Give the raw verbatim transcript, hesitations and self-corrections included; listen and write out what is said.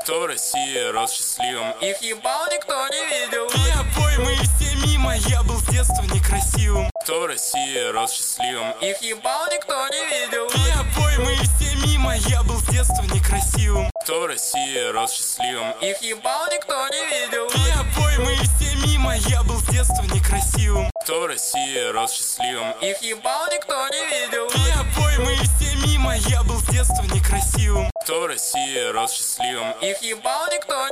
Кто в России рос счастливым? Их ебал никто не видел. И обои мы все мимо, я был с детства некрасивым. Кто в России рос счастливым? Их ебал никто не видел. И обои мы все мимо, я был с детства некрасивым. Кто в России рос счастливым? Их ебал никто не видел. И обои мы все мимо, я был с детства некрасивым. Кто в России рос счастливым? Их ебал никто не видел. И обои мы все мимо, я был с детства некрасивым. Кто в России рос счастливым? Их ебал никто не